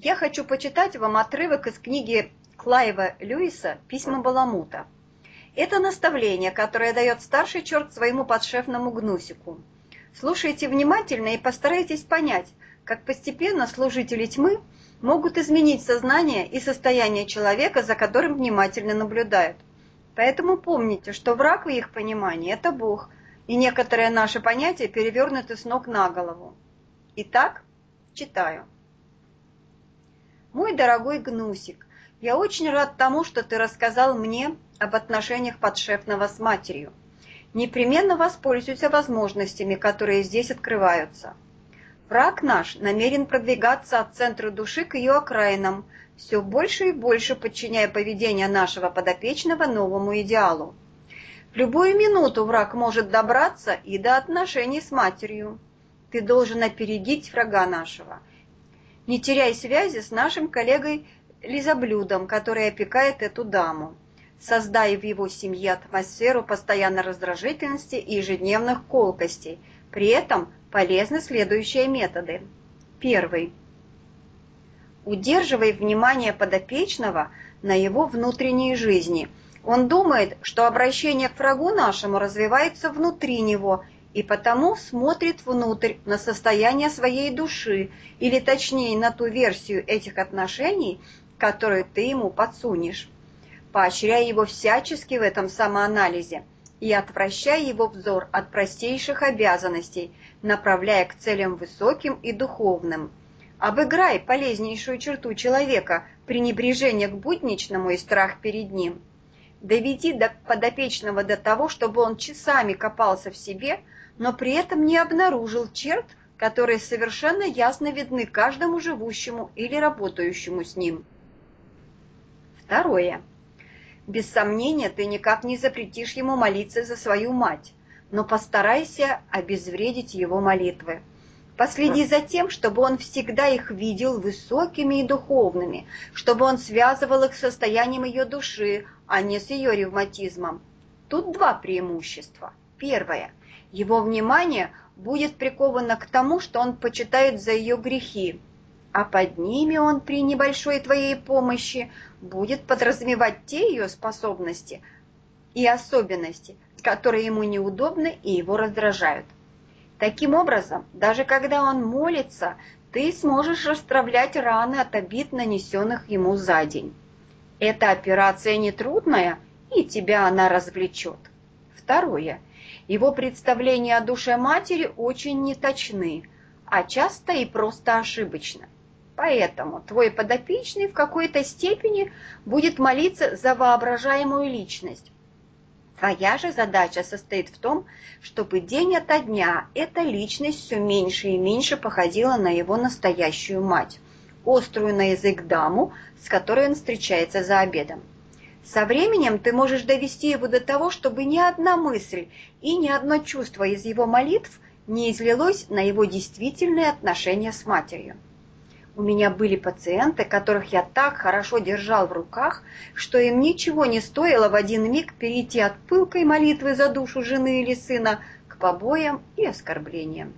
Я хочу почитать вам отрывок из книги Клайва Льюиса «Письма Баламута». Это наставление, которое дает старший черт своему подшефному Гнусику. Слушайте внимательно и постарайтесь понять, как постепенно служители тьмы могут изменить сознание и состояние человека, за которым внимательно наблюдают. Поэтому помните, что враг в их понимании – это Бог, и некоторые наши понятия перевернуты с ног на голову. Итак, читаю. Мой дорогой Гнусик, я очень рад тому, что ты рассказал мне об отношениях подшефного с матерью. Непременно воспользуйся возможностями, которые здесь открываются. Враг наш намерен продвигаться от центра души к ее окраинам, все больше и больше подчиняя поведение нашего подопечного новому идеалу. В любую минуту враг может добраться и до отношений с матерью. Ты должен опередить врага нашего. Не теряй связи с нашим коллегой Лизоблюдом, который опекает эту даму. Создай в его семье атмосферу постоянной раздражительности и ежедневных колкостей. При этом полезны следующие методы. Первый. Удерживай внимание подопечного на его внутренней жизни. Он думает, что обращение к врагу нашему развивается внутри него, и потому смотрит внутрь на состояние своей души, или точнее на ту версию этих отношений, которую ты ему подсунешь. Поощряй его всячески в этом самоанализе и отвращай его взор от простейших обязанностей, направляя к целям высоким и духовным. Обыграй полезнейшую черту человека – пренебрежение к будничному и страх перед ним. Доведи подопечного до того, чтобы он часами копался в себе, но при этом не обнаружил черт, которые совершенно ясно видны каждому живущему или работающему с ним. Второе. Без сомнения, ты никак не запретишь ему молиться за свою мать, но постарайся обезвредить его молитвы. Последи за тем, чтобы он всегда их видел высокими и духовными, чтобы он связывал их с состоянием ее души, а не с ее ревматизмом. Тут два преимущества. Первое. Его внимание будет приковано к тому, что он почитает за ее грехи, а под ними он при небольшой твоей помощи будет подразумевать те ее способности и особенности, которые ему неудобны и его раздражают. Таким образом, даже когда он молится, ты сможешь расстравлять раны от обид, нанесенных ему за день. Эта операция нетрудная, и тебя она развлечет. Второе. Его представления о душе матери очень неточны, а часто и просто ошибочно. Поэтому твой подопечный в какой-то степени будет молиться за воображаемую личность. Твоя же задача состоит в том, чтобы день ото дня эта личность все меньше и меньше походила на его настоящую мать, острую на язык даму, с которой он встречается за обедом. Со временем ты можешь довести его до того, чтобы ни одна мысль и ни одно чувство из его молитв не излилось на его действительные отношения с матерью. У меня были пациенты, которых я так хорошо держал в руках, что им ничего не стоило в один миг перейти от пылкой молитвы за душу жены или сына к побоям и оскорблениям.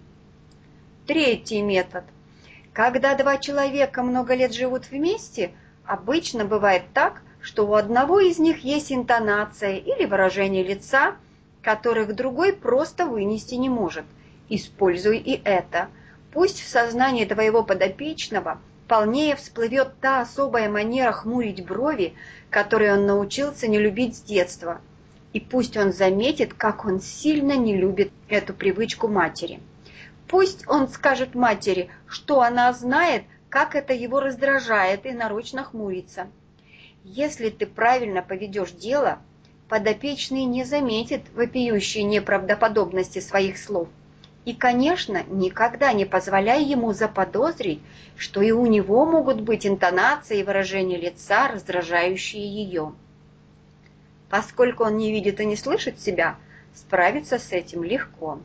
Третий метод. Когда два человека много лет живут вместе, обычно бывает так, что у одного из них есть интонация или выражение лица, которых другой просто вынести не может. Используй и это. Пусть в сознании твоего подопечного полнее всплывет та особая манера хмурить брови, которой он научился не любить с детства. И пусть он заметит, как он сильно не любит эту привычку матери. Пусть он скажет матери, что она знает, как это его раздражает, и нарочно хмурится. Если ты правильно поведешь дело, подопечный не заметит вопиющей неправдоподобности своих слов. И, конечно, никогда не позволяй ему заподозрить, что и у него могут быть интонации и выражения лица, раздражающие ее. Поскольку он не видит и не слышит себя, справиться с этим легко.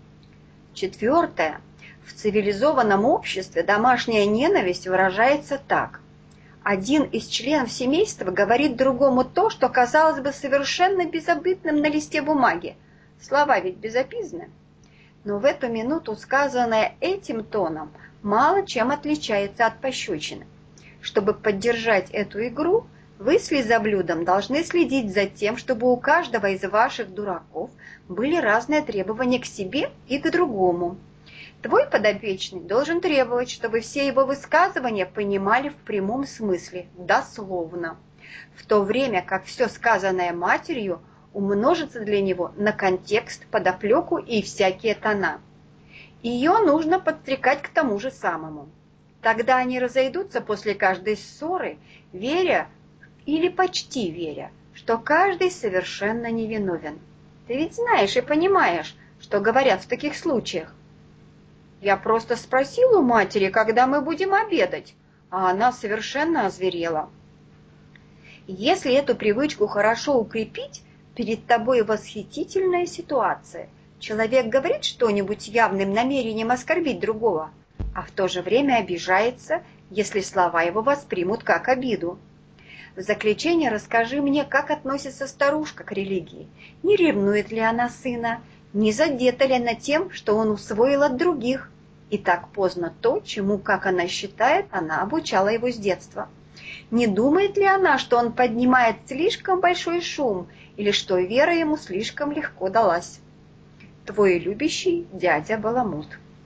Четвертое. В цивилизованном обществе домашняя ненависть выражается так. Один из членов семейства говорит другому то, что казалось бы совершенно безобидным на листе бумаги. Слова ведь безобидны. Но в эту минуту сказанное этим тоном мало чем отличается от пощечины. Чтобы поддержать эту игру, вы с лизоблюдом должны следить за тем, чтобы у каждого из ваших дураков были разные требования к себе и к другому. Твой подопечный должен требовать, чтобы все его высказывания понимали в прямом смысле, дословно, в то время как все сказанное матерью умножится для него на контекст, подоплеку и всякие тона. Ее нужно подстрекать к тому же самому. Тогда они разойдутся после каждой ссоры, веря или почти веря, что каждый совершенно невиновен. Ты ведь знаешь и понимаешь, что говорят в таких случаях. Я просто спросил у матери, когда мы будем обедать, а она совершенно озверела. Если эту привычку хорошо укрепить, перед тобой восхитительная ситуация. Человек говорит что-нибудь явным намерением оскорбить другого, а в то же время обижается, если слова его воспримут как обиду. В заключение расскажи мне, как относится старушка к религии. Не ревнует ли она сына? Не задета ли она тем, что он усвоил от других? И так поздно то, чему, как она считает, она обучала его с детства. Не думает ли она, что он поднимает слишком большой шум, или что вера ему слишком легко далась? Твой любящий дядя Баламут.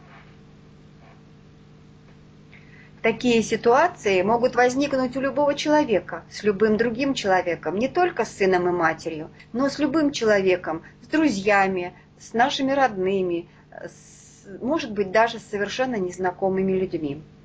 Такие ситуации могут возникнуть у любого человека, с любым другим человеком, не только с сыном и матерью, но с любым человеком, с друзьями, с нашими родными, может быть, даже с совершенно незнакомыми людьми.